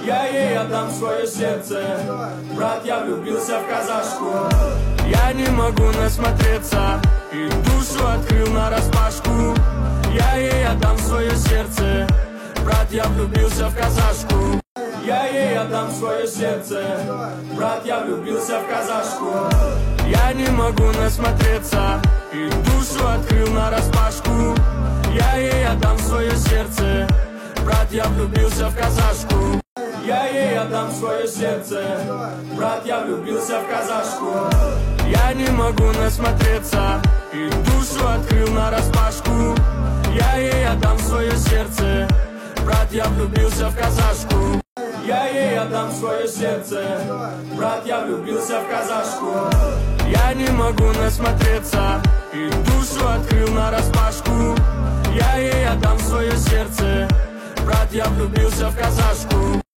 Я ей отдам свое сердце. Брат, я влюбился в казашку. Я не могу насмотреться и душу открыл нараспашку. Я ей отдам свое сердце. Брат, я влюбился в казашку. Я ей отдам свое сердце. Брат, я влюбился в казашку. Я не могу насмотреться и душу открыл нараспашку. Я ей отдам свое сердце. Брат, я влюбился в казашку. Я ей отдам свое сердце. Брат, я влюбился в казашку. Я не могу насмотреться и душу открыл нараспашку. Я ей отдам свое сердце. Брат, я влюбился в казашку. Я ей отдам свое сердце. Брат, я влюбился в казашку. Я не могу насмотреться и душу открыл нараспашку. Я ей отдам свое сердце. Брат, я влюбился в казашку.